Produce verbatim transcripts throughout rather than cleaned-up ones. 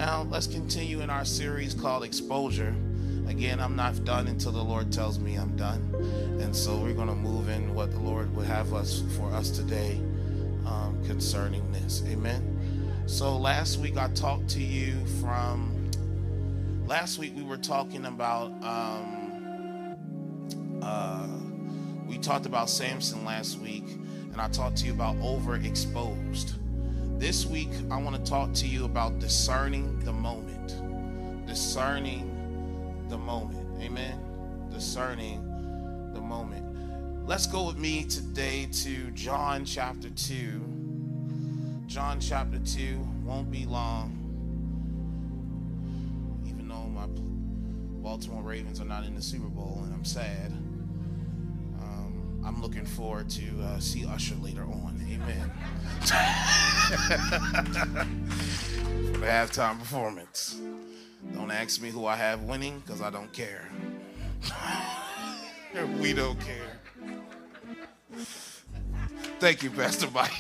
Now, let's continue in our series called Exposure. Again, I'm not done until the Lord tells me I'm done. And so we're going to move in what the Lord would have us for us today um, concerning this. Amen. So last week I talked to you from, last week we were talking about, um, uh, we talked about Samson last week, and I talked to you about overexposed. This week, I want to talk to you about discerning the moment. Discerning the moment. Amen? Discerning the moment. Let's go with me today to John chapter two. John chapter two won't be long. Even though my Baltimore Ravens are not in the Super Bowl, and I'm sad. Um, I'm looking forward to uh, see Usher later on. Amen. For the halftime performance. Don't ask me who I have winning, because I don't care. We don't care. Thank you, Pastor Mike.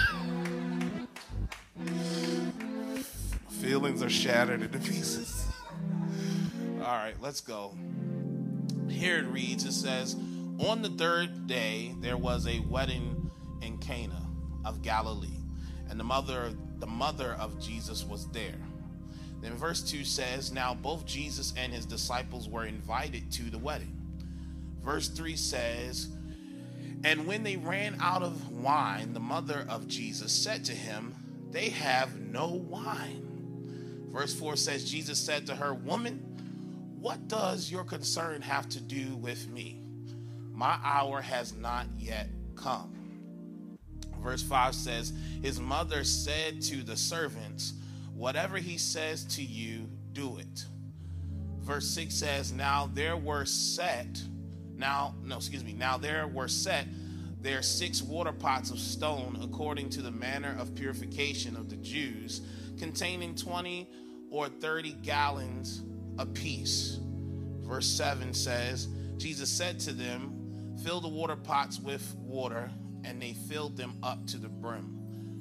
Feelings are shattered into pieces. All right, let's go. Here it reads, it says, on the third day, there was a wedding in Cana of Galilee, and the mother the mother of Jesus was there. Then verse two says, now both Jesus and his disciples were invited to the wedding. Verse three says, and when they ran out of wine, the mother of Jesus said to him, they have no wine. Verse four says, Jesus said to her, woman, what does your concern have to do with me? My hour has not yet come. Verse five says, his mother said to the servants, whatever he says to you, do it. Verse six says, now there were set, now, no, excuse me, now there were set there six water pots of stone according to the manner of purification of the Jews, containing twenty or thirty gallons apiece. Verse seven says, Jesus said to them, fill the water pots with water, and they filled them up to the brim.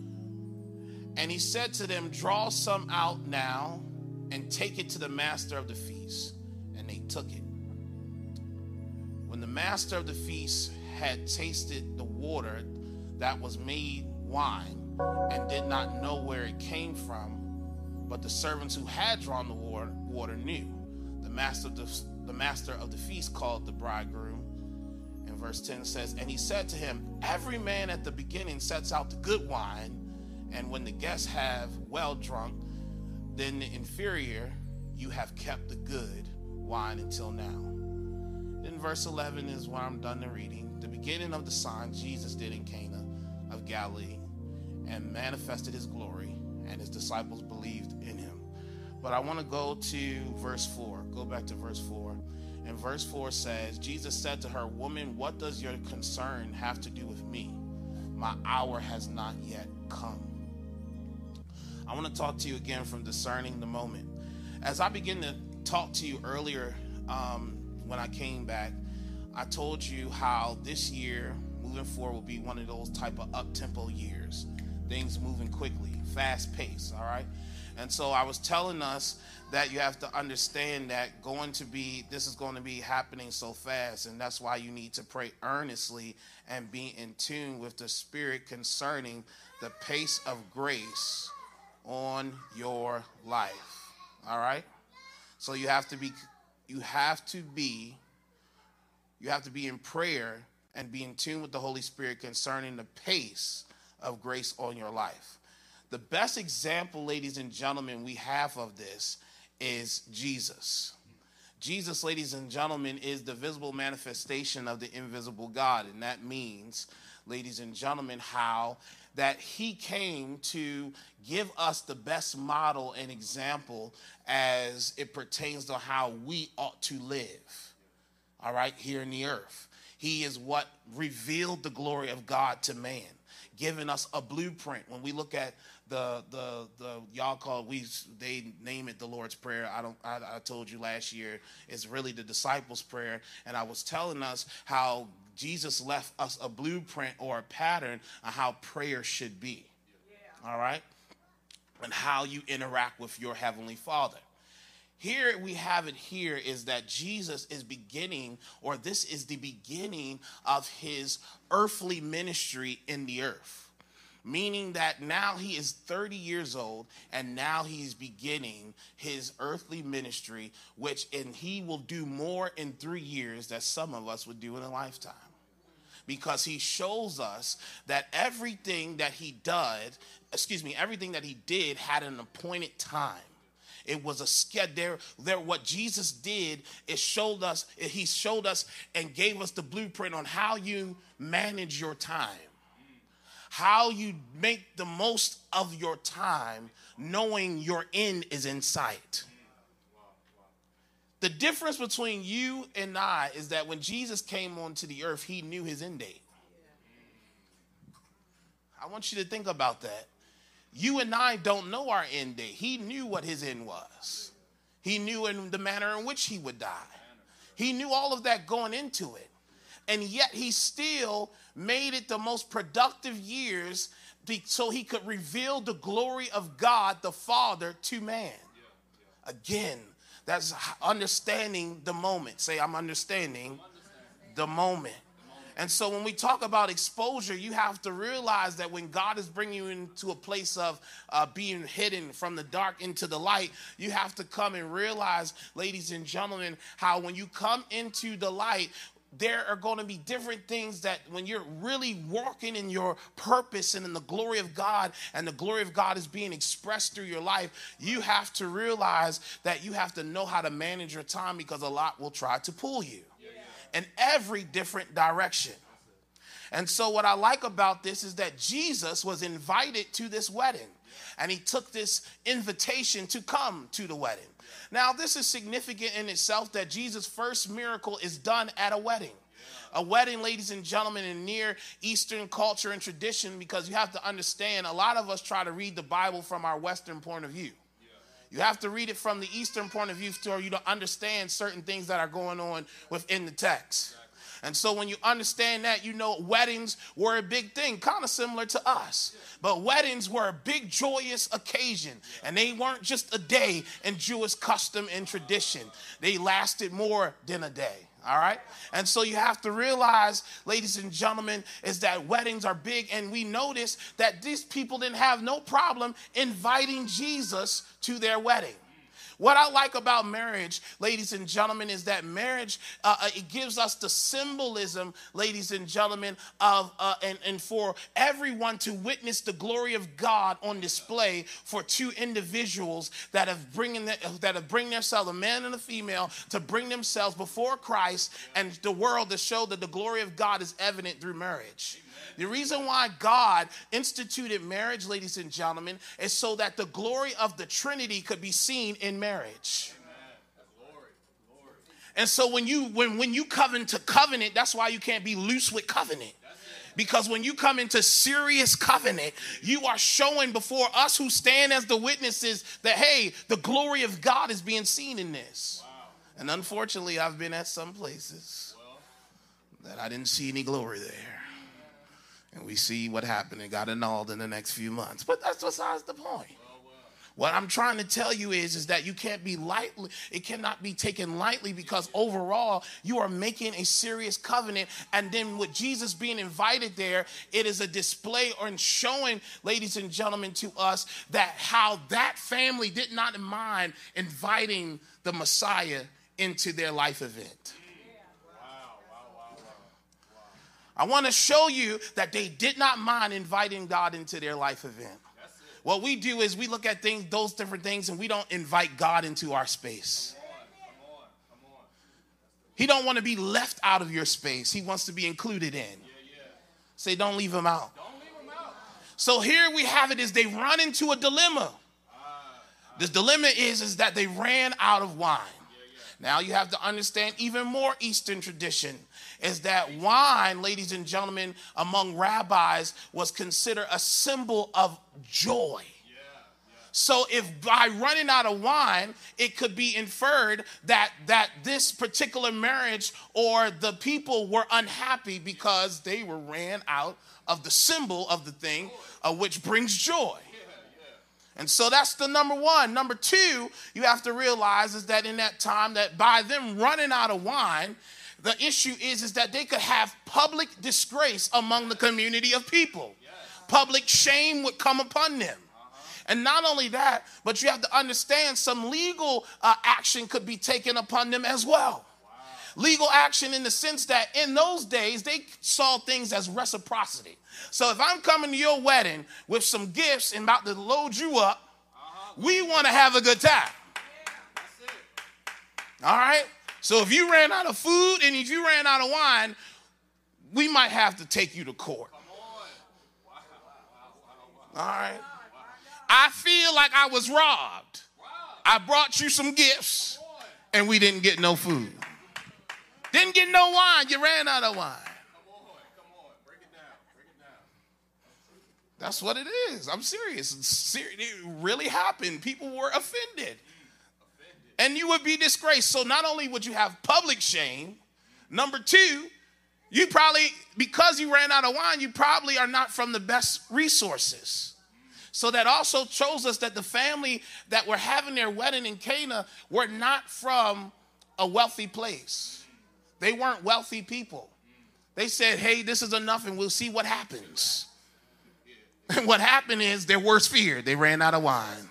And he said to them, draw some out now and take it to the master of the feast. And they took it. When the master of the feast had tasted the water that was made wine and did not know where it came from, but the servants who had drawn the water, water knew, the master of the, the master of the feast called the bridegroom. And verse ten says, and he said to him, every man at the beginning sets out the good wine, and when the guests have well drunk, then the inferior, you have kept the good wine until now. Then verse eleven is where I'm done the reading. The beginning of the sign Jesus did in Cana of Galilee, and manifested his glory, and his disciples believed in him. But I want to go to verse four. Go back to verse four. And verse four says, Jesus said to her, woman, what does your concern have to do with me? My hour has not yet come. I want to talk to you again from discerning the moment. As I begin to talk to you earlier, um, when I came back, I told you how this year, moving forward, will be one of those type of up-tempo years. Things moving quickly, fast-paced, all right? And so I was telling us that you have to understand that going to be, this is going to be happening so fast, and that's why you need to pray earnestly and be in tune with the Spirit concerning the pace of grace on your life. All right? So you have to be, you have to be, you have to be in prayer and be in tune with the Holy Spirit concerning the pace of grace on your life. The best example, ladies and gentlemen, we have of this is Jesus. Jesus, ladies and gentlemen, is the visible manifestation of the invisible God. And that means, ladies and gentlemen, how that he came to give us the best model and example as it pertains to how we ought to live, all right, here in the earth. He is what revealed the glory of God to man, giving us a blueprint. When we look at the the the y'all call it, we they name it the Lord's Prayer. I don't I, I told you last year it's really the disciples' prayer, and I was telling us how Jesus left us a blueprint or a pattern on how prayer should be. Yeah. All right. and how you interact with your Heavenly Father. Here we have it here is that Jesus is beginning, or this is the beginning of his earthly ministry in the earth. Meaning that now he is thirty years old, and now he's beginning his earthly ministry, which and he will do more in three years than some of us would do in a lifetime. Because he shows us that everything that he did, excuse me, everything that he did had an appointed time. It was a schedule. There, there, what Jesus did is showed us, he showed us and gave us the blueprint on how you manage your time. How you make the most of your time, knowing your end is in sight. The difference between you and I is that when Jesus came onto the earth, he knew his end date. I want you to think about that. You and I don't know our end date. He knew what his end was. He knew in the manner in which he would die. He knew all of that going into it. And yet he still made it the most productive years so he could reveal the glory of God the Father to man. Again, that's understanding the moment. Say, I'm understanding the moment. And so when we talk about exposure, you have to realize that when God is bringing you into a place of uh, being hidden from the dark into the light, you have to come and realize, ladies and gentlemen, how when you come into the light, there are going to be different things that when you're really walking in your purpose and in the glory of God, and the glory of God is being expressed through your life, you have to realize that you have to know how to manage your time, because a lot will try to pull you in every different direction. And so what I like about this is that Jesus was invited to this wedding, and he took this invitation to come to the wedding. Now, this is significant in itself that Jesus' first miracle is done at a wedding. A wedding, ladies and gentlemen, in Near Eastern culture and tradition, because you have to understand, a lot of us try to read the Bible from our Western point of view. You have to read it from the Eastern point of view for you to understand certain things that are going on within the text. And so when you understand that, you know weddings were a big thing, kind of similar to us. But weddings were a big, joyous occasion. And they weren't just a day in Jewish custom and tradition. They lasted more than a day. All right. And so you have to realize, ladies and gentlemen, is that weddings are big. And we notice that these people didn't have no problem inviting Jesus to their wedding. What I like about marriage, ladies and gentlemen, is that marriage, uh, it gives us the symbolism, ladies and gentlemen, of uh, and, and for everyone to witness the glory of God on display for two individuals that have bringing the, that have bring themselves, a man and a female, to bring themselves before Christ and the world to show that the glory of God is evident through marriage. The reason why God instituted marriage, ladies and gentlemen, is so that the glory of the Trinity could be seen in marriage. Glory, glory. And so when you when, when you come into covenant, that's why you can't be loose with covenant. Because when you come into serious covenant, you are showing before us who stand as the witnesses that, hey, the glory of God is being seen in this. Wow. And unfortunately, I've been at some places well, that I didn't see any glory there. And we see what happened. It got annulled in the next few months. But that's besides the point. What I'm trying to tell you is, is that you can't be lightly, it cannot be taken lightly, because overall you are making a serious covenant. And then with Jesus being invited there, it is a display on showing, ladies and gentlemen, to us that how that family did not mind inviting the Messiah into their life event. I want to show you that they did not mind inviting God into their life event. What we do is we look at things, those different things, and we don't invite God into our space. Come on, come on, come on. He don't want to be left out of your space. He wants to be included in. Yeah, yeah. Say, don't leave him out. Don't leave him out. So here we have it is they run into a dilemma. Uh, uh, the dilemma is, is that they ran out of wine. Now you have to understand even more Eastern tradition is that wine, ladies and gentlemen, among rabbis was considered a symbol of joy. Yeah, yeah. So if by running out of wine, it could be inferred that, that this particular marriage or the people were unhappy because they were ran out of the symbol of the thing, uh, which brings joy. And so that's the number one. Number two, you have to realize is that in that time that by them running out of wine, the issue is, is that they could have public disgrace among the community of people. Yes. Public shame would come upon them. Uh-huh. And not only that, but you have to understand some legal uh, action could be taken upon them as well. Wow. Legal action in the sense that in those days, they saw things as reciprocity. So if I'm coming to your wedding with some gifts and about to load you up, uh-huh. we want to have a good time. Yeah, that's it. All right? So if you ran out of food and if you ran out of wine, we might have to take you to court. Come on. Wow, wow, wow, wow. All right? I feel like I was robbed. Wow. I brought you some gifts and we didn't get no food. Didn't get no wine. You ran out of wine. That's what it is. I'm serious. It's serious. It really happened. People were offended. offended. And you would be disgraced. So not only would you have public shame, number two, you probably, because you ran out of wine, you probably are not from the best resources. So that also shows us that the family that were having their wedding in Cana were not from a wealthy place. They weren't wealthy people. They said, hey, this is enough and we'll see what happens. And what happened is their worst fear. They ran out of wine.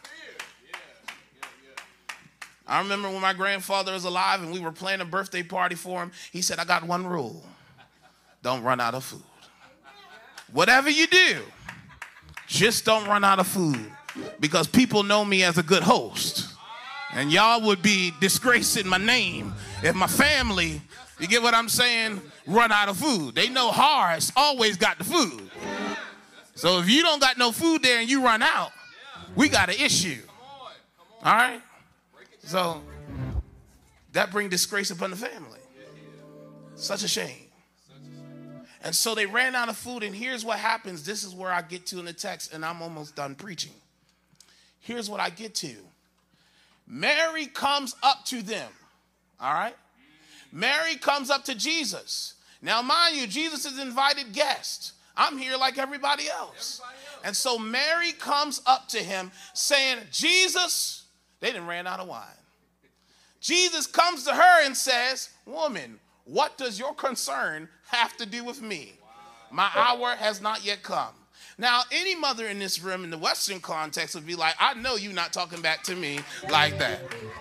I remember when my grandfather was alive and we were planning a birthday party for him. He said, I got one rule. Don't run out of food. Whatever you do, just don't run out of food. Because people know me as a good host. And y'all would be disgracing my name if my family, you get what I'm saying, run out of food. They know Horace always got the food. So if you don't got no food there and you run out, we got an issue. All right? So that brings disgrace upon the family. Such a shame. And so they ran out of food, and here's what happens. This is where I get to in the text, and I'm almost done preaching. Here's what I get to. Mary comes up to them. All right? Mary comes up to Jesus. Now, mind you, Jesus is invited guest. I'm here like everybody else. everybody else. And so Mary comes up to him saying, Jesus, they done ran out of wine. Jesus comes to her and says, woman, what does your concern have to do with me? Wow. My hour has not yet come. Now, any mother in this room in the Western context would be like, I know you're not talking back to me like that.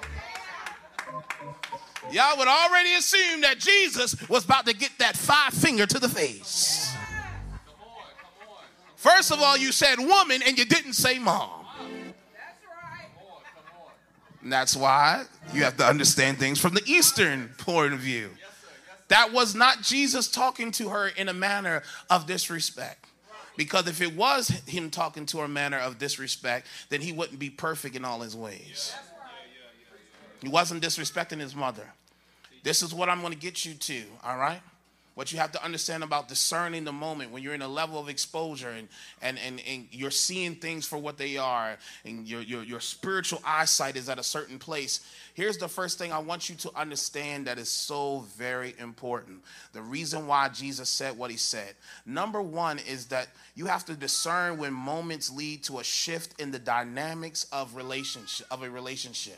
Y'all would already assume that Jesus was about to get that five finger to the face. First of all, you said woman and you didn't say mom. That's right. And that's why you have to understand things from the Eastern point of view. That was not Jesus talking to her in a manner of disrespect. Because if it was him talking to her in a manner of disrespect, then he wouldn't be perfect in all his ways. He wasn't disrespecting his mother. This is what I'm going to get you to, all right? What you have to understand about discerning the moment when you're in a level of exposure and, and, and, and you're seeing things for what they are and your, your, your spiritual eyesight is at a certain place. Here's the first thing I want you to understand that is so very important. The reason why Jesus said what he said. Number one is that you have to discern when moments lead to a shift in the dynamics of relationship of a relationship.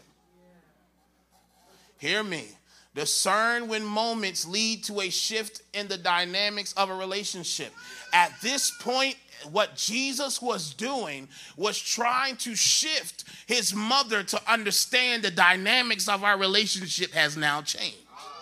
Hear me. Discern when moments lead to a shift in the dynamics of a relationship. At this point, what Jesus was doing was trying to shift his mother to understand the dynamics of our relationship has now changed.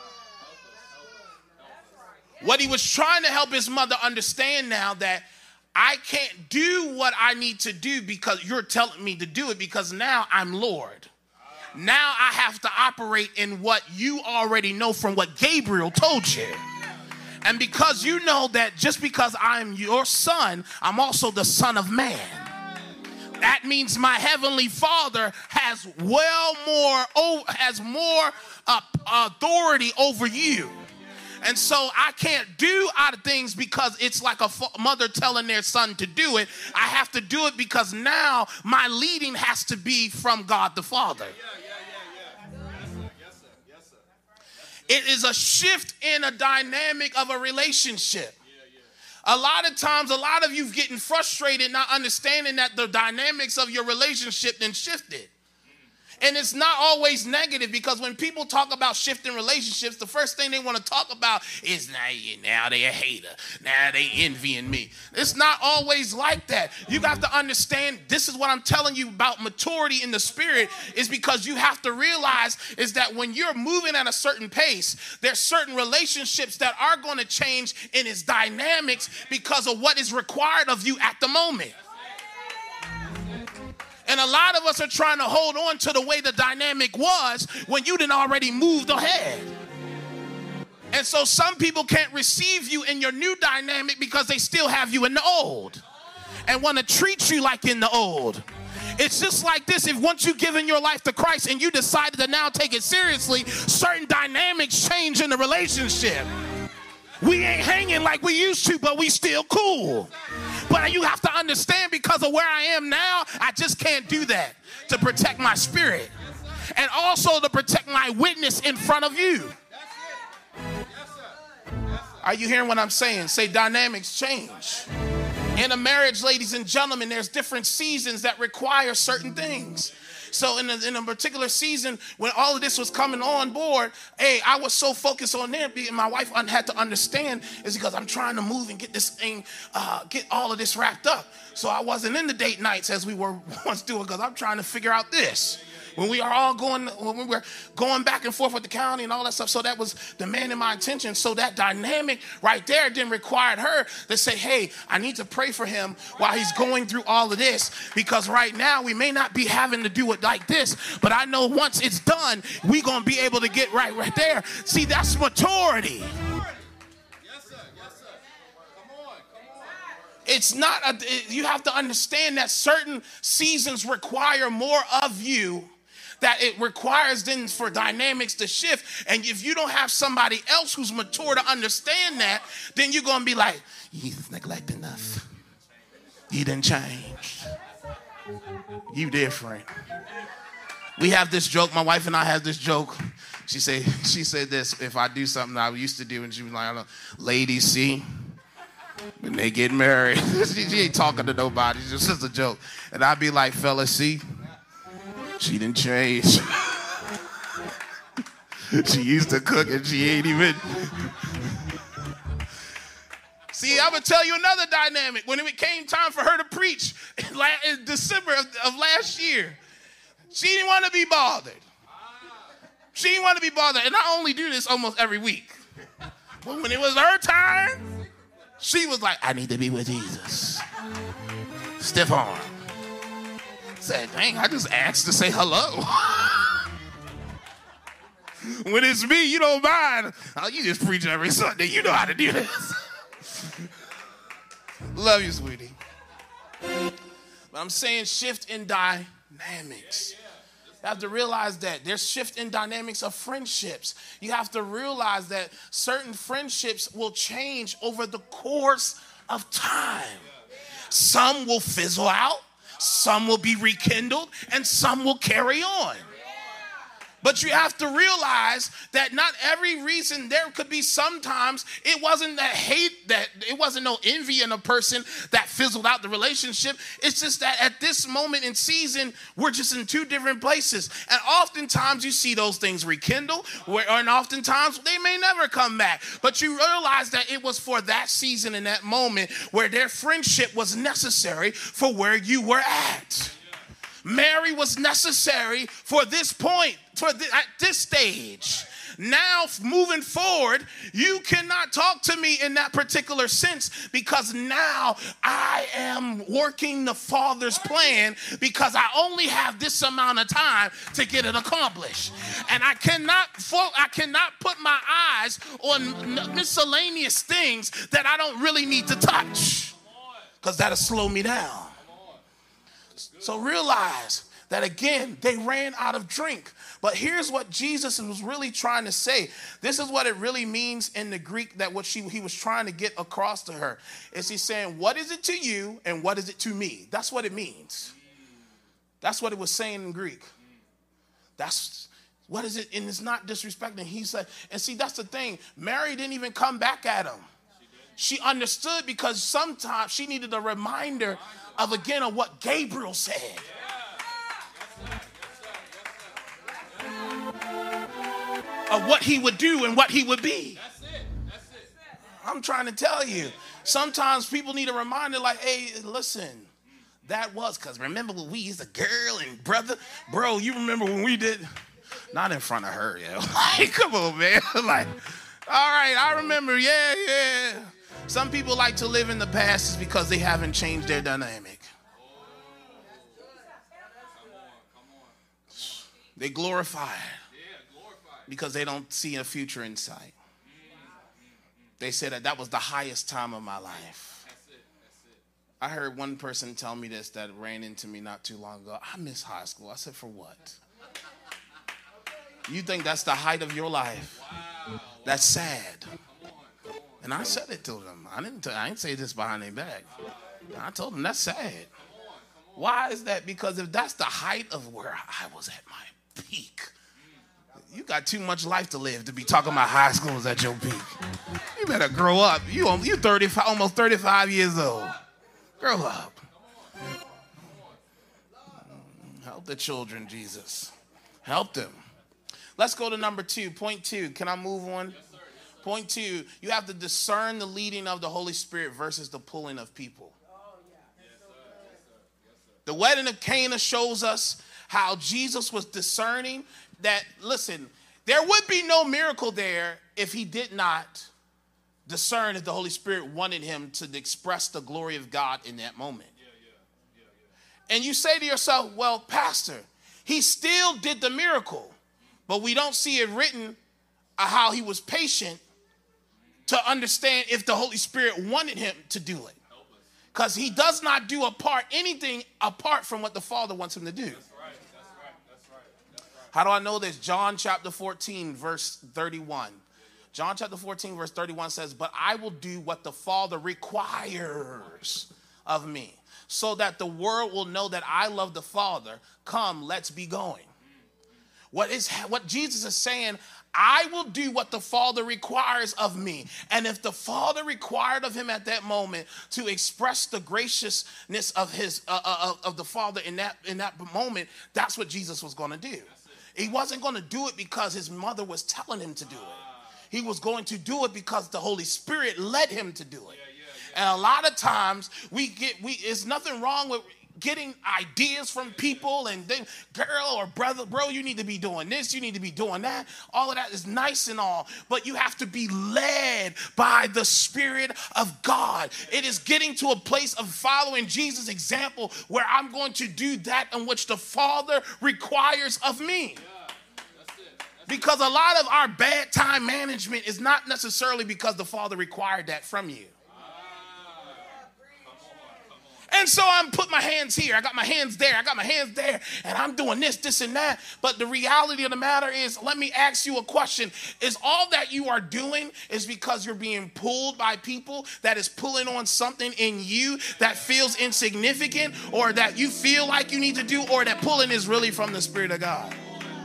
What he was trying to help his mother understand now that I can't do what I need to do because you're telling me to do it because now I'm Lord. Now I have to operate in what you already know from what Gabriel told you. And because you know that just because I'm your son, I'm also the Son of Man. That means my heavenly Father has well more, has more uh, authority over you. And so I can't do other things because it's like a mother telling their son to do it. I have to do it because now my leading has to be from God the Father. It is a shift in a dynamic of a relationship. A lot of times, a lot of you getting frustrated, not understanding that the dynamics of your relationship then shifted. And it's not always negative, because when people talk about shifting relationships, the first thing they want to talk about is, now, now they a hater. Now they envying me. It's not always like that. You got to understand, this is what I'm telling you about maturity in the spirit, is because you have to realize is that when you're moving at a certain pace, there's certain relationships that are going to change in its dynamics because of what is required of you at the moment. And a lot of us are trying to hold on to the way the dynamic was when you done already moved ahead. And so some people can't receive you in your new dynamic because they still have you in the old and want to treat you like in the old. It's just like this. If once you've given your life to Christ and you decided to now take it seriously, certain dynamics change in the relationship. We ain't hanging like we used to, but we still cool. But you have to understand, because of where I am now, I just can't do that to protect my spirit. And also to protect my witness in front of you. Are you hearing what I'm saying? Say dynamics change. In a marriage, ladies and gentlemen, there's different seasons that require certain things. So in a, in a particular season, when all of this was coming on board, hey, I was so focused on there, and my wife had to understand, is because I'm trying to move and get this thing, uh, get all of this wrapped up. So I wasn't in the date nights as we were once doing, because I'm trying to figure out this. When we are all going, when we were going back and forth with the county and all that stuff, so that was demanding my attention. So that dynamic right there then required her to say, hey, I need to pray for him while he's going through all of this, because right now we may not be having to do it like this, but I know once it's done, we're going to be able to get right right there. See, that's maturity. Yes, sir. Yes, sir. Come on. Come on. It's not, a, you have to understand that certain seasons require more of you, that it requires then for dynamics to shift. And if you don't have somebody else who's mature to understand that, then you're going to be like, he's neglecting us. He done changed. You different. We have this joke. My wife and I have this joke. She said, she said this, if I do something I used to do, and she was like, ladies, see, when they get married, she, she ain't talking to nobody. It's just a joke. And I'd be like, fellas, see, she didn't change. She used to cook and she ain't even. See, I'm going to tell you another dynamic. When it came time for her to preach in December of, of last year, she didn't want to be bothered. She didn't want to be bothered. And I only do this almost every week. But when it was her time, she was like, I need to be with Jesus. Stiff arm. Said, dang, I just asked to say hello. When it's me, you don't mind. Oh, you just preach every Sunday. You know how to do this. Love you, sweetie. But I'm saying shift in dynamics. You have to realize that there's shift in dynamics of friendships. You have to realize that certain friendships will change over the course of time. Some will fizzle out. Some will be rekindled, and some will carry on. But you have to realize that not every reason, there could be sometimes it wasn't that hate, that it wasn't no envy in a person that fizzled out the relationship. It's just that at this moment in season, we're just in two different places. And oftentimes you see those things rekindle, where, and oftentimes they may never come back. But you realize that it was for that season and that moment where their friendship was necessary for where you were at. Mary was necessary for this point, for the, at this stage. Now, moving forward, you cannot talk to me in that particular sense, because now I am working the Father's plan, because I only have this amount of time to get it accomplished. And I cannot, I cannot put my eyes on miscellaneous things that I don't really need to touch, because that'll slow me down. So realize that, again, they ran out of drink. But here's what Jesus was really trying to say. This is what it really means in the Greek, that what she, he was trying to get across to her. Is he's saying, what is it to you and what is it to me? That's what it means. That's what it was saying in Greek. That's what is it? And it's not disrespecting. He said, and see, that's the thing. Mary didn't even come back at him. she understood because sometimes she needed a reminder of, again, of what Gabriel said. Of what he would do and what he would be. I'm trying to tell you. Sometimes people need a reminder like, hey, listen, that was, because remember when we used to girl and brother, bro, you remember when we did, not in front of her, yo. Like, come on, man. Like, all right, I remember, yeah, yeah. Some people like to live in the past is because they haven't changed their dynamic. They glorify it because they don't see a future in sight. They said that that was the highest time of my life. I heard one person tell me this that ran into me not too long ago. I miss high school. I said, for what? You think that's the height of your life? That's sad. And I said it to them. I didn't, I didn't say this behind their back. I told them that's sad. Why is that? Because if that's the height of where I was at my peak, you got too much life to live to be talking about high school is at your peak. You better grow up. You you thirty-five, almost thirty-five years old. Grow up. Help the children, Jesus. Help them. Let's go to number two. Point two. Can I move on? Yes, sir. Yes, Point two. You have to discern the leading of the Holy Spirit versus the pulling of people. Oh, yeah. Yes, sir. Yes, sir. Yes, sir. The wedding of Cana shows us how Jesus was discerning that, listen, there would be no miracle there if he did not discern if the Holy Spirit wanted him to express the glory of God in that moment. Yeah, yeah, yeah, yeah. And you say to yourself, well, Pastor, he still did the miracle, but we don't see it written uh, how he was patient to understand if the Holy Spirit wanted him to do it. Because he does not do apart anything apart from what the Father wants him to do. That's right, that's right, that's right, that's right. How do I know this? John chapter fourteen, verse thirty-one. John chapter fourteen, verse thirty-one says, but I will do what the Father requires of me, so that the world will know that I love the Father. Come, let's be going. What is what Jesus is saying, I will do what the Father requires of me. And if the Father required of him at that moment to express the graciousness of his uh, uh, of the Father in that in that moment, that's what Jesus was going to do. He wasn't going to do it because his mother was telling him to do it. He was going to do it because the Holy Spirit led him to do it. Yeah, yeah, yeah. And a lot of times we get, we, there's nothing wrong with getting ideas from people and then, girl or brother, bro, you need to be doing this, you need to be doing that. All of that is nice and all, but you have to be led by the Spirit of God. It is getting to a place of following Jesus' example where I'm going to do that in which the Father requires of me. Because a lot of our bad time management is not necessarily because the Father required that from you. And so I'm putting my hands here. I got my hands there. I got my hands there. And I'm doing this, this, and that. But the reality of the matter is, let me ask you a question. Is all that you are doing is because you're being pulled by people that is pulling on something in you that feels insignificant or that you feel like you need to do, or that pulling is really from the Spirit of God?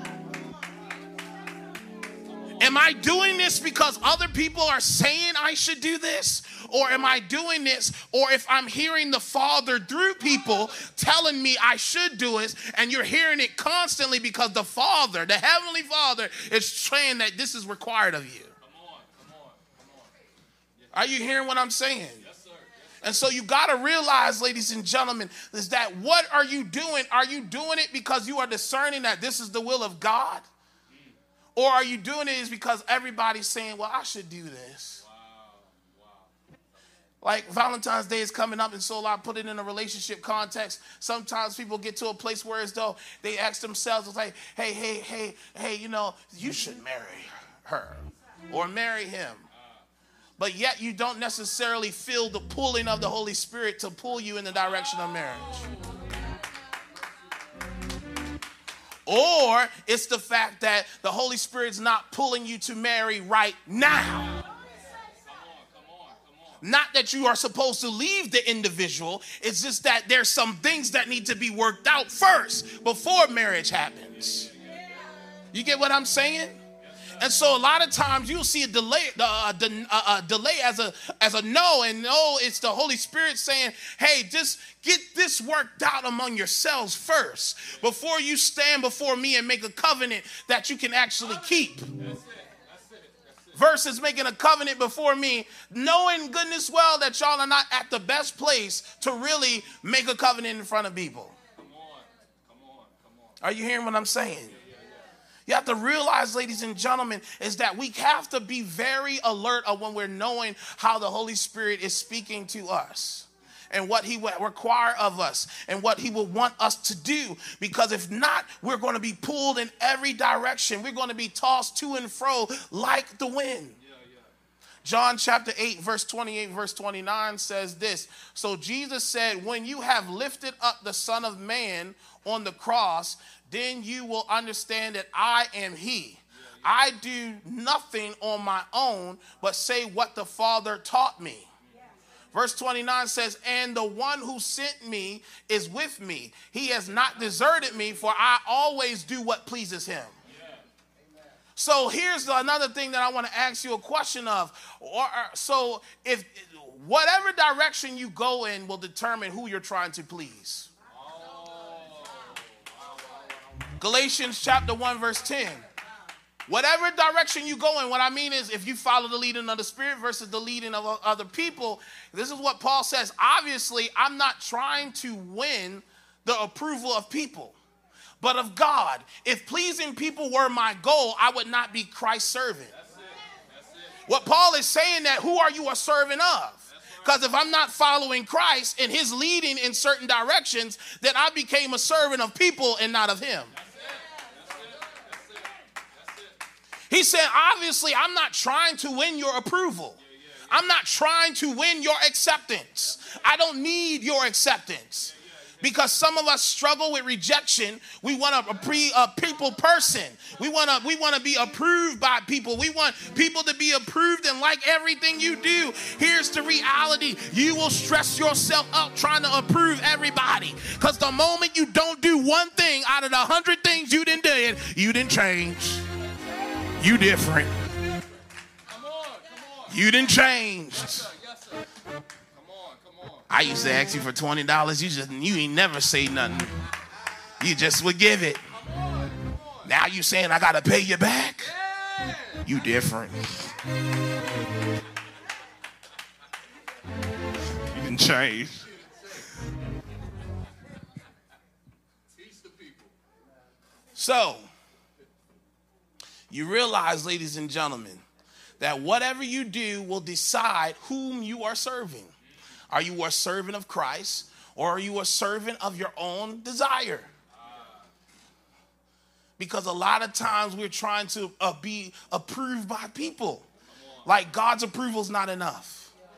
Am I doing this because other people are saying I should do this? Or am I doing this, or if I'm hearing the Father through people telling me I should do it, and you're hearing it constantly because the Father, the Heavenly Father, is saying that this is required of you? Come on, come on, come on. Yes. Are you hearing what I'm saying? Yes, sir. Yes, sir. And so you got to realize, ladies and gentlemen, is that what are you doing? Are you doing it because you are discerning that this is the will of God? Or are you doing it is because everybody's saying, well, I should do this? Wow. Wow. Like Valentine's Day is coming up, and so I put it in a relationship context. Sometimes people get to a place where as though they ask themselves, it's like, hey, hey, hey, hey, you know, you should marry her or marry him. But yet you don't necessarily feel the pulling of the Holy Spirit to pull you in the direction of marriage. Or it's the fact that the Holy Spirit's not pulling you to marry right now. Not that you are supposed to leave the individual. It's just that there's some things that need to be worked out first before marriage happens. You get what I'm saying? And so a lot of times you'll see a delay, uh, de- uh, uh, delay as a as a no, and no, it's the Holy Spirit saying, hey, just get this worked out among yourselves first before you stand before me and make a covenant that you can actually keep. That's it. That's it. That's it. Versus making a covenant before me, knowing goodness well that y'all are not at the best place to really make a covenant in front of people. Come on. Come on. Come on. Are you hearing what I'm saying? You have to realize, ladies and gentlemen, is that we have to be very alert of when we're knowing how the Holy Spirit is speaking to us and what he will require of us and what he will want us to do. Because if not, we're going to be pulled in every direction. We're going to be tossed to and fro like the wind. Yeah, yeah. John chapter eight, verse twenty-eight, verse twenty-nine says this. So Jesus said, when you have lifted up the Son of Man on the cross, then you will understand that I am he. I do nothing on my own, but say what the Father taught me. Verse twenty-nine says, and the one who sent me is with me. He has not deserted me, for I always do what pleases him. So here's another thing that I want to ask you a question of. Or, so if whatever direction you go in will determine who you're trying to please. Galatians chapter one, verse ten. Whatever direction you go in, what I mean is if you follow the leading of the Spirit versus the leading of other people, this is what Paul says. Obviously, I'm not trying to win the approval of people, but of God. If pleasing people were my goal, I would not be Christ's servant. That's it. That's it. What Paul is saying that who are you a servant of? Because if I'm not following Christ and his leading in certain directions, then I became a servant of people and not of him. He said, obviously, I'm not trying to win your approval. I'm not trying to win your acceptance. I don't need your acceptance. Because some of us struggle with rejection. We want a, pre, a people person. We want to we want to be approved by people. We want people to be approved and like everything you do. Here's the reality. You will stress yourself up trying to approve everybody. Because the moment you don't do one thing out of the hundred things you done did, you didn't change. You different. Come on, come on. You done changed. Yes, sir. Yes, sir. Come on, come on. I used to ask you for twenty dollars. You just you ain't never say nothing. You just would give it. Come on, come on. Now you saying I gotta pay you back. Yeah. You different. You done changed. Teach the people. So you realize, ladies and gentlemen, that whatever you do will decide whom you are serving. Are you a servant of Christ, or are you a servant of your own desire? Because a lot of times we're trying to uh, be approved by people. Like God's approval is not enough.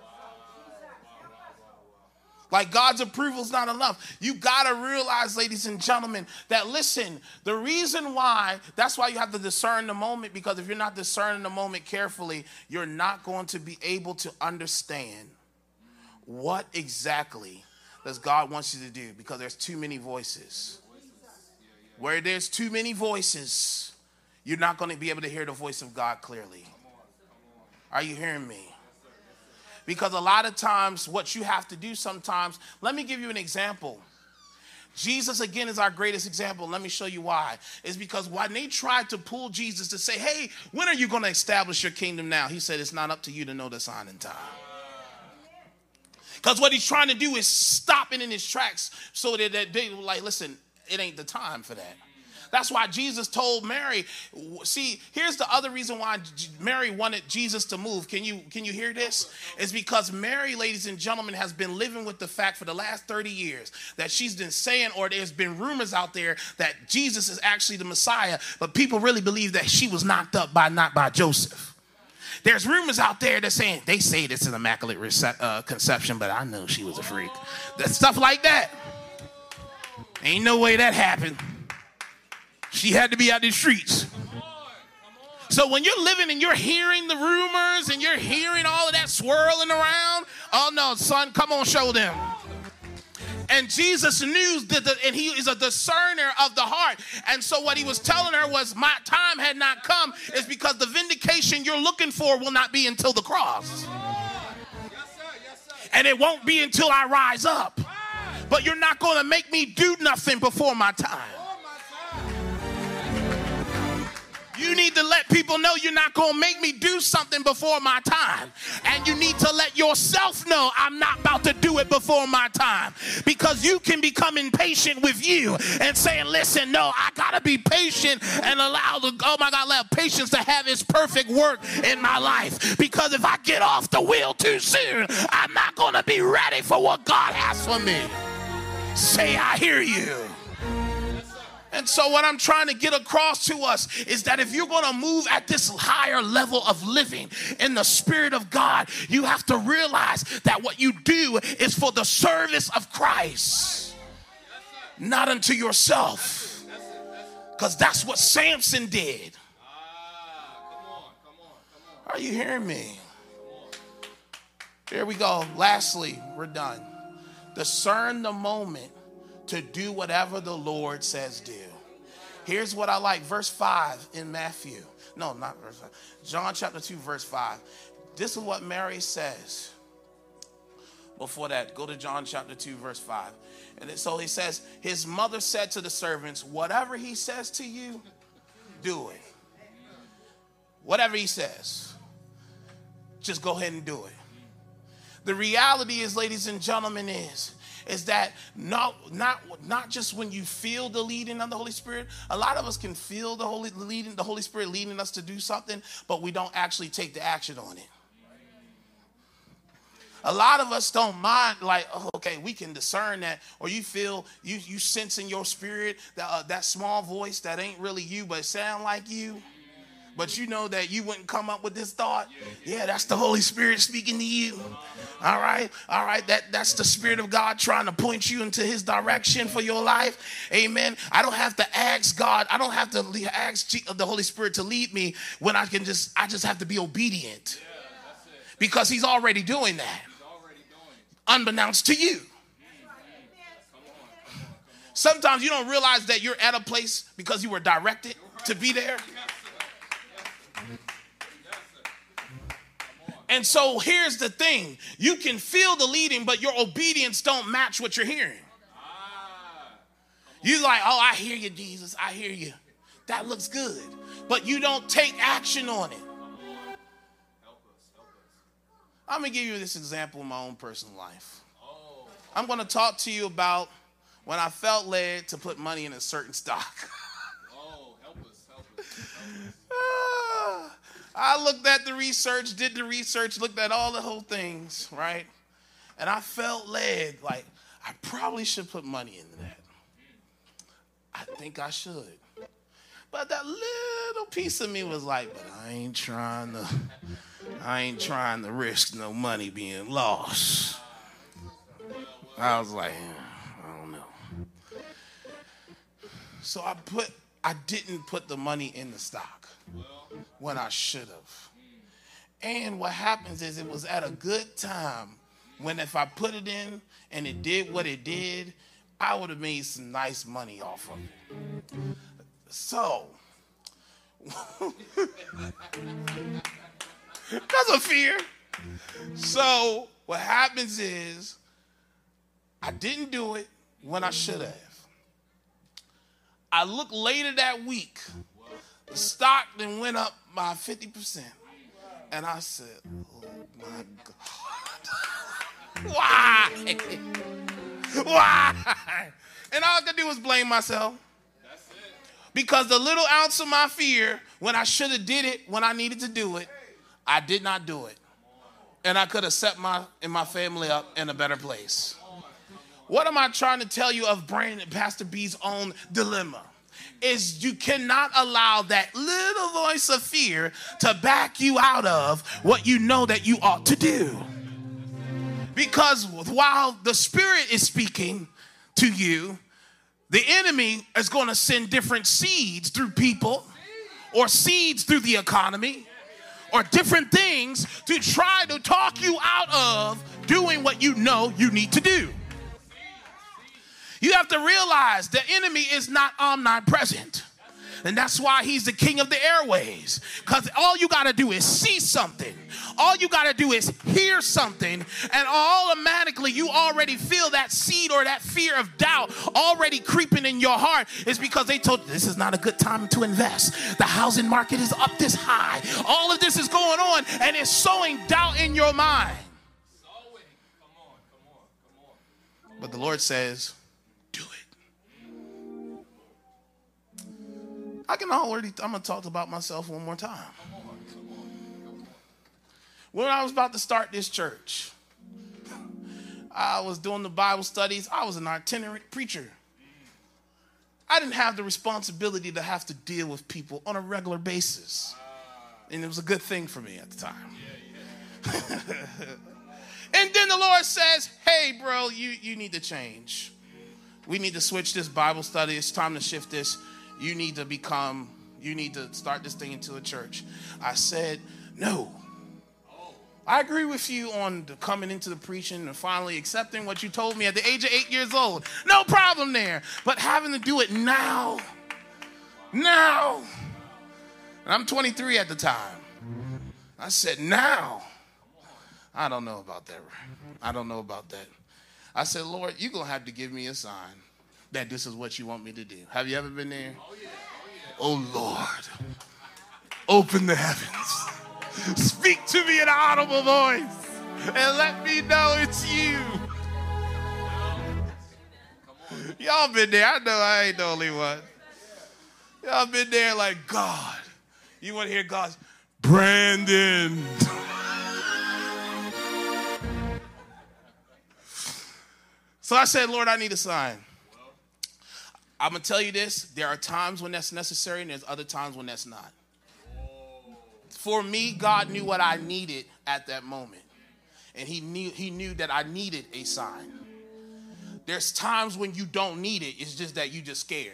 Like God's approval is not enough. You got to realize, ladies and gentlemen, that listen, the reason why, that's why you have to discern the moment, because if you're not discerning the moment carefully, you're not going to be able to understand what exactly does God wants you to do, because there's too many voices. Where there's too many voices, you're not going to be able to hear the voice of God clearly. Are you hearing me? Because a lot of times what you have to do sometimes, let me give you an example. Jesus, again, is our greatest example. Let me show you why. It's because when they tried to pull Jesus to say, hey, when are you going to establish your kingdom now? He said, it's not up to you to know the sign and time. Because what he's trying to do is stop it in his tracks so that they were like, listen, it ain't the time for that. That's why Jesus told Mary, see, here's the other reason why Mary wanted Jesus to move. Can you, can you hear this? It's because Mary, ladies and gentlemen, has been living with the fact for the last thirty years that she's been saying, or there's been rumors out there that Jesus is actually the Messiah, but people really believe that she was knocked up by, not by Joseph. There's rumors out there that saying, they say it's an immaculate rece- uh, conception, but I know she was a freak. That stuff like that. Ain't no way that happened. She had to be out in the streets. So when you're living and you're hearing the rumors and you're hearing all of that swirling around, oh no, son, come on, show them. And Jesus knew that, the, and he is a discerner of the heart. And so what he was telling her was, my time had not come, is because the vindication you're looking for will not be until the cross. And it won't be until I rise up. But you're not going to make me do nothing before my time. You need to let people know you're not going to make me do something before my time. And you need to let yourself know I'm not about to do it before my time. Because you can become impatient with you and saying, listen, no, I got to be patient and allow the, oh my God, allow patience to have its perfect work in my life. Because if I get off the wheel too soon, I'm not going to be ready for what God has for me. Say, I hear you. And so what I'm trying to get across to us is that if you're going to move at this higher level of living in the Spirit of God, you have to realize that what you do is for the service of Christ, not unto yourself. Because that's what Samson did. Are you hearing me? Here we go. Lastly, we're done. Discern the moment to do whatever the Lord says do. Here's what I like. Verse five in Matthew. No, not verse five. John chapter two, verse five. This is what Mary says. Before that, go to John chapter two, verse five. And so he says, his mother said to the servants, whatever he says to you, do it. Whatever he says, just go ahead and do it. The reality is, ladies and gentlemen, is is that not, not, not just when you feel the leading of the Holy Spirit. A lot of us can feel the Holy, leading, the Holy Spirit leading us to do something, but we don't actually take the action on it. A lot of us don't mind, like, oh, okay, we can discern that, or you feel, you you sense in your spirit that uh, that small voice that ain't really you, but it sound like you. But you know that you wouldn't come up with this thought. Yeah, that's the Holy Spirit speaking to you. All right, all right. That, that's the Spirit of God trying to point you into his direction for your life. Amen. I don't have to ask God. I don't have to ask the Holy Spirit to lead me when I can just, I just have to be obedient. Because he's already doing that. Unbeknownst to you. Sometimes you don't realize that you're at a place because you were directed to be there. And so here's the thing. You can feel the leading, but your obedience don't match what you're hearing. You're like, oh, I hear you, Jesus. I hear you. That looks good. But you don't take action on it. I'm going to give you this example in my own personal life. I'm going to talk to you about when I felt led to put money in a certain stock. Oh, help us, help us. Help us. uh, I looked at the research, did the research, looked at all the whole things, right? And I felt led, like, I probably should put money into that. I think I should. But that little piece of me was like, but I ain't trying to, I ain't trying to risk no money being lost. I was like, I don't know. So I put, I didn't put the money in the stock when I should have. And what happens is it was at a good time when if I put it in and it did what it did, I would have made some nice money off of it. So, because of fear. So what happens is I didn't do it when I should have. I looked later that week. The stock then went up by fifty percent. And I said, oh my God. Why? Why? And all I could do was blame myself. That's it. Because the little ounce of my fear, when I should have did it, when I needed to do it, I did not do it. And I could have set my and my family up in a better place. What am I trying to tell you of Brandon, Pastor B's own dilemma? Is you cannot allow that little voice of fear to back you out of what you know that you ought to do. Because while the Spirit is speaking to you, the enemy is going to send different seeds through people or seeds through the economy or different things to try to talk you out of doing what you know you need to do. You have to realize the enemy is not omnipresent. And that's why he's the king of the airways. Because all you got to do is see something. All you got to do is hear something. And automatically you already feel that seed or that fear of doubt already creeping in your heart. It's because they told you this is not a good time to invest. The housing market is up this high. All of this is going on and it's sowing doubt in your mind. But the Lord says, do it. I can already, I'm going to talk about myself one more time. When I was about to start this church, I was doing the Bible studies. I was an itinerant preacher. I didn't have the responsibility to have to deal with people on a regular basis. And it was a good thing for me at the time. And then the Lord says, hey, bro, you, you need to change. We need to switch this Bible study. It's time to shift this. You need to become, you need to start this thing into a church. I said, no. I agree with you on the coming into the preaching and finally accepting what you told me at the age of eight years old. No problem there. But having to do it now, now. And I'm twenty-three at the time. I said, now. I don't know about that. I don't know about that. I said, Lord, you're going to have to give me a sign that this is what you want me to do. Have you ever been there? Oh, yeah. Oh, yeah. Oh Lord, open the heavens. Speak to me in an audible voice and let me know it's you. Y'all been there. I know I ain't the only one. Y'all been there like, God. You want to hear God's, Brandon. So I said, Lord, I need a sign. I'm going to tell you this. There are times when that's necessary and there's other times when that's not. For me, God knew what I needed at that moment. And he knew, he knew that I needed a sign. There's times when you don't need it. It's just that you just scared.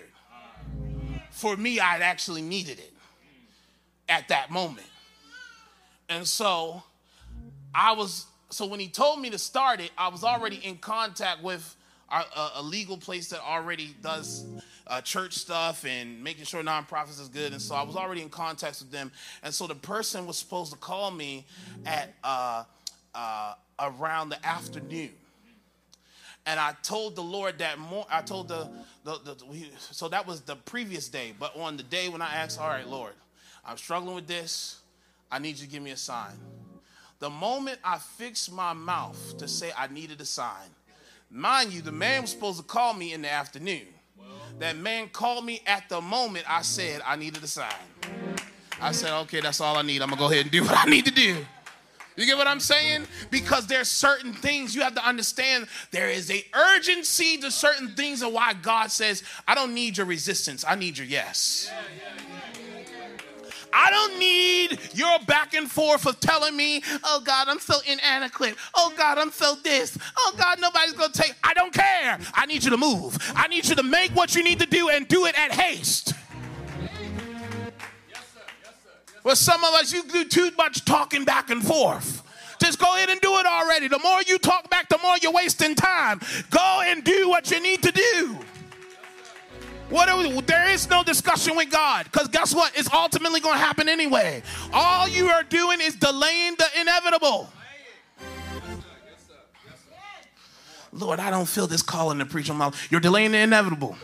For me, I actually needed it at that moment. And so I was... So when he told me to start it, I was already in contact with a, a, a legal place that already does uh, church stuff and making sure nonprofits is good. And so I was already in contact with them. And so the person was supposed to call me at uh, uh, around the afternoon. And I told the Lord that more. I told the, the, the, the so that was the previous day. But on the day when I asked, all right, Lord, I'm struggling with this. I need you to give me a sign. The moment I fixed my mouth to say I needed a sign, mind you, the man was supposed to call me in the afternoon. That man called me at the moment I said I needed a sign. I said, okay, that's all I need. I'm going to go ahead and do what I need to do. You get what I'm saying? Because there's certain things you have to understand. There is a urgency to certain things and why God says, I don't need your resistance. I need your yes. Yeah, yeah, yeah. I don't need your back and forth of telling me, oh, God, I'm so inadequate. Oh, God, I'm so this. Oh, God, nobody's going to take. I don't care. I need you to move. I need you to make what you need to do and do it at haste. Yes, sir. Yes, sir. Yes, sir. Well, some of us, you do too much talking back and forth. Just go ahead and do it already. The more you talk back, the more you're wasting time. Go and do what you need to do. What are we, there is no discussion with God, because guess what? It's ultimately going to happen anyway. All you are doing is delaying the inevitable. Lord, I don't feel this calling to preach on my life. You're delaying the inevitable.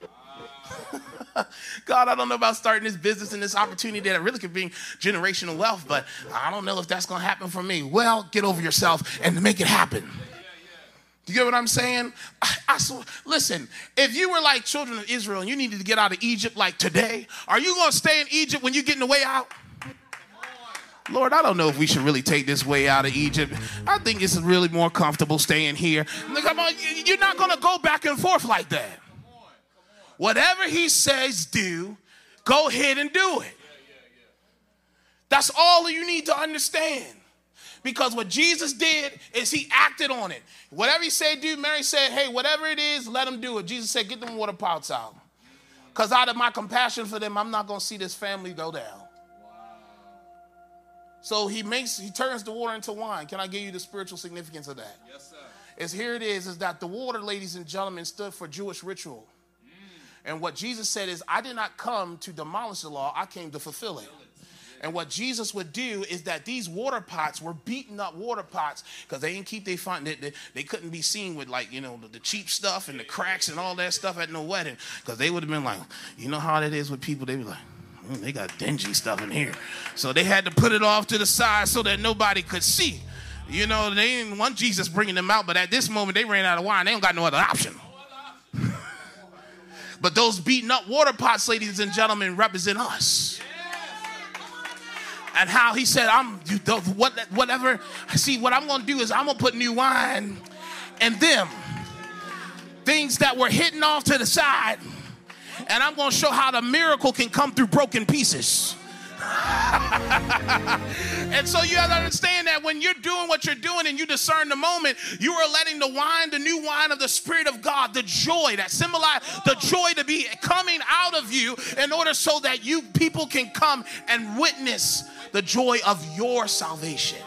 God, I don't know about starting this business and this opportunity that really could bring generational wealth, but I don't know if that's going to happen for me. Well, get over yourself and make it happen. You get what I'm saying? I, I sw- listen, if you were like children of Israel and you needed to get out of Egypt like today, are you going to stay in Egypt when you're getting the way out? Lord, I don't know if we should really take this way out of Egypt. I think it's really more comfortable staying here. Come on, you're not going to go back and forth like that. Whatever he says do, go ahead and do it. That's all you need to understand. Because what Jesus did is he acted on it. Whatever he said, do, Mary said, hey, whatever it is, let them do it. Jesus said, get them water pots out. Because out of my compassion for them, I'm not going to see this family go down. Wow. So he makes, he turns the water into wine. Can I give you the spiritual significance of that? Yes, sir. is here it is, is that the water, ladies and gentlemen, stood for Jewish ritual. And what Jesus said is, I did not come to demolish the law, I came to fulfill it. And what Jesus would do is that these water pots were beaten up water pots because they didn't keep their fun. They, they, they couldn't be seen with, like, you know, the, the cheap stuff and the cracks and all that stuff at no wedding, because they would have been like, you know how it is with people, they be like, mm, they got dingy stuff in here. So they had to put it off to the side so that nobody could see. You know, they didn't want Jesus bringing them out, but at this moment they ran out of wine. They don't got no other option. But those beaten up water pots, ladies and gentlemen, represent us. And how he said, I'm you, what, whatever. See, what I'm going to do is I'm going to put new wine in them. Things that were hidden off to the side. And I'm going to show how the miracle can come through broken pieces. And so you have to understand that when you're doing what you're doing and you discern the moment, you are letting the wine, the new wine of the Spirit of God, the joy that symbolize the joy to be coming out of you in order so that you people can come and witness the joy of your salvation.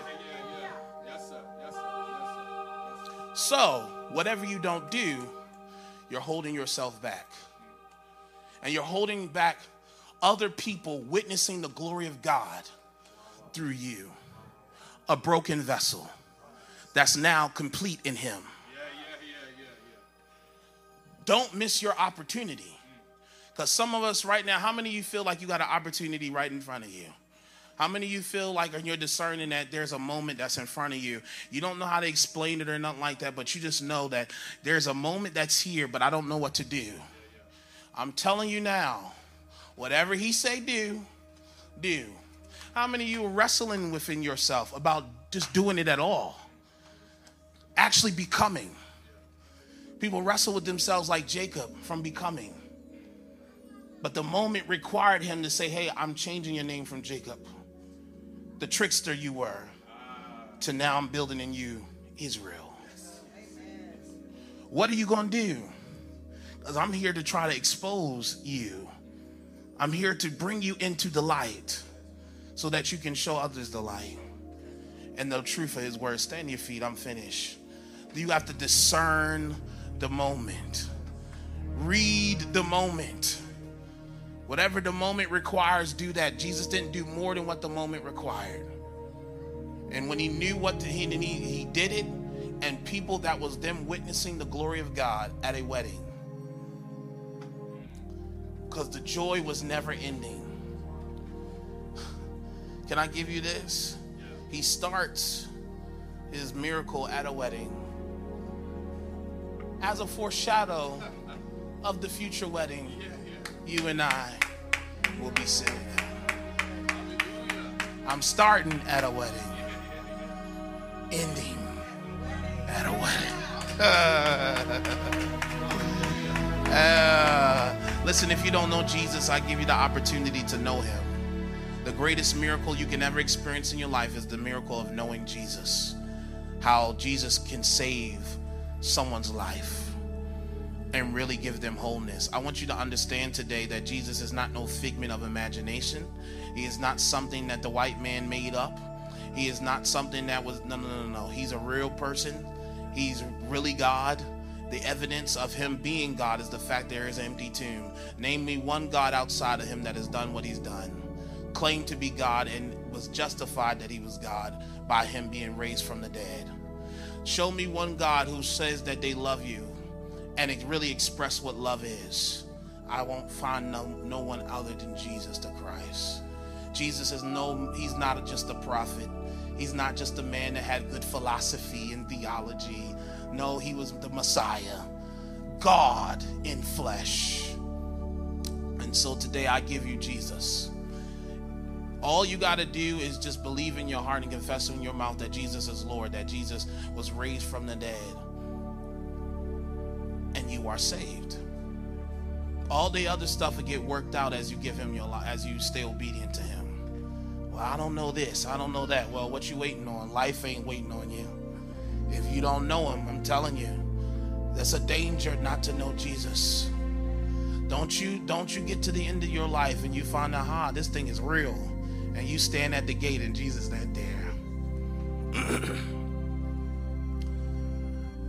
So whatever you don't do, you're holding yourself back. And you're holding back other people witnessing the glory of God through you. A broken vessel that's now complete in him. Yeah, yeah, yeah, yeah, yeah. Don't miss your opportunity. Because some of us right now, how many of you feel like you got an opportunity right in front of you? How many of you feel like when you're discerning that there's a moment that's in front of you, you don't know how to explain it or nothing like that, but you just know that there's a moment that's here, but I don't know what to do. I'm telling you now, whatever he say do, do. How many of you are wrestling within yourself about just doing it at all? Actually becoming. People wrestle with themselves like Jacob from becoming. But the moment required him to say, hey, I'm changing your name from Jacob, the trickster you were, to now I'm building in you Israel. What are you going to do? Because I'm here to try to expose you. I'm here to bring you into the light so that you can show others the light. And the truth of his word, stand on your feet, I'm finished. You have to discern the moment. Read the moment. Whatever the moment requires, do that. Jesus didn't do more than what the moment required. And when he knew what he did, he, he did it. And people that was them witnessing the glory of God at a wedding. Because the joy was never ending. Can I give you this? He starts his miracle at a wedding as a foreshadow of the future wedding you and I will be sitting at. I'm starting at a wedding, ending at a wedding. uh, listen, if you don't know Jesus, I give you the opportunity to know him. The greatest miracle you can ever experience in your life is the miracle of knowing Jesus. How Jesus can save someone's life and really give them wholeness. I want you to understand today that Jesus is not no figment of imagination. He is not something that the white man made up. He is not something that was, no, no, no, no. He's a real person. He's really God. The evidence of him being God is the fact there is an empty tomb. Name me one God outside of him that has done what he's done. Claimed to be God and was justified that he was God by him being raised from the dead. Show me one God who says that they love you and it really express what love is. I won't find no, no one other than Jesus the Christ. Jesus is no, he's not just a prophet. He's not just a man that had good philosophy and theology. No, he was the Messiah, God in flesh. And so today I give you Jesus. All you got to do is just believe in your heart and confess in your mouth that Jesus is Lord, that Jesus was raised from the dead, and you are saved. All the other stuff will get worked out as you give him your life, as you stay obedient to him. Well, I don't know this, I don't know that. Well, what you waiting on? Life ain't waiting on you. If you don't know him, I'm telling you, that's a danger not to know Jesus. Don't you, don't you get to the end of your life and you find out, ah, this thing is real. And you stand at the gate and Jesus not there.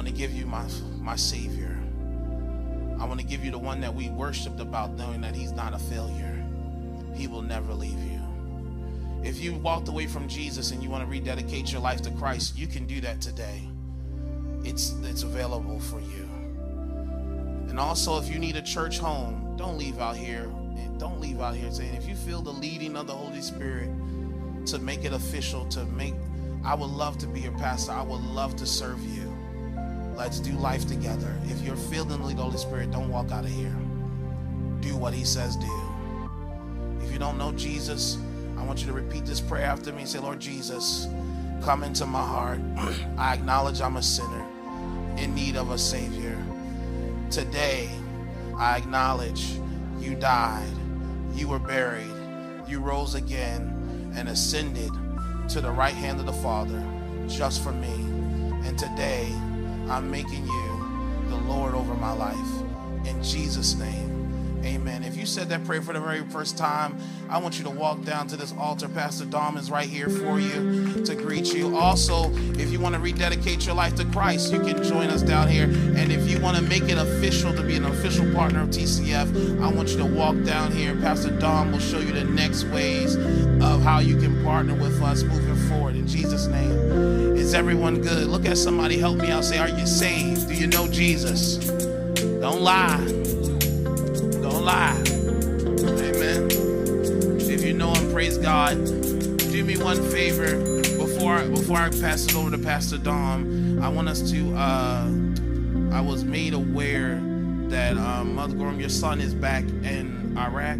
want to give you my, my Savior. I want to give you the one that we worshiped about, knowing that he's not a failure. He will never leave you. If you walked away from Jesus and you want to rededicate your life to Christ, you can do that today. It's, it's available for you. And also, if you need a church home, don't leave out here. Don't leave out here saying, if you feel the leading of the Holy Spirit to make it official, to make, I would love to be your pastor. I would love to serve you. Let's do life together. If you're feeling the lead of the Holy Spirit, don't walk out of here. Do what he says do. If you don't know Jesus, I want you to repeat this prayer after me and say, Lord Jesus, come into my heart. I acknowledge I'm a sinner in need of a Savior. Today, I acknowledge you died, you were buried, you rose again and ascended to the right hand of the Father just for me. And today, I'm making you the Lord over my life. In Jesus' name. Amen. If you said that prayer for the very first time, I want you to walk down to this altar. Pastor Dom is right here for you to greet you. Also, if you want to rededicate your life to Christ, you can join us down here. And if you want to make it official to be an official partner of T C F, I want you to walk down here. Pastor Dom will show you the next ways of how you can partner with us moving forward. In Jesus' name. Is everyone good? Look at somebody, help me out. Say, are you saved? Do you know Jesus? Don't lie. Don't lie. Amen. If you know him, praise God. Do me one favor before before I pass it over to Pastor Dom. I want us to. Uh, I was made aware that um, Mother Gorham, your son is back in Iraq.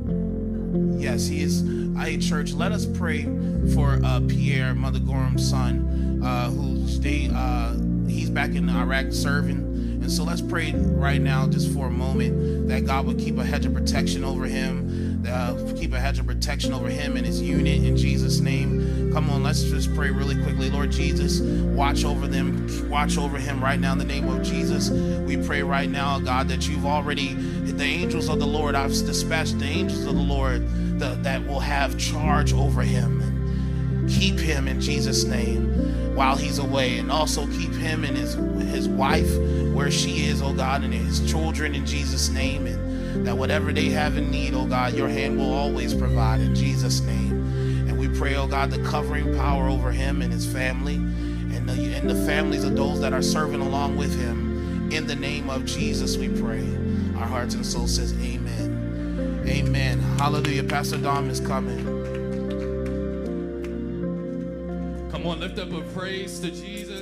Yes, he is. Hey, church, let us pray for uh, Pierre, Mother Gorham's son, uh, who they uh, he's back in Iraq serving. And so let's pray right now, just for a moment, that God would keep a hedge of protection over him, uh, keep a hedge of protection over him and his unit in Jesus' name. Come on, let's just pray really quickly. Lord Jesus, watch over them, watch over him right now in the name of Jesus. We pray right now, God, that you've already, the angels of the Lord, I've dispatched the angels of the Lord the, that will have charge over him. And keep him in Jesus' name while he's away, and also keep him and his his wife where she is, oh God, and his children in Jesus' name, and that whatever they have in need, oh God, your hand will always provide in Jesus' name. And we pray, oh God, the covering power over him and his family, and the, and the families of those that are serving along with him. In the name of Jesus, we pray. Our hearts and soul says amen. Amen. Hallelujah. Pastor Dom is coming. Come on, lift up a praise to Jesus.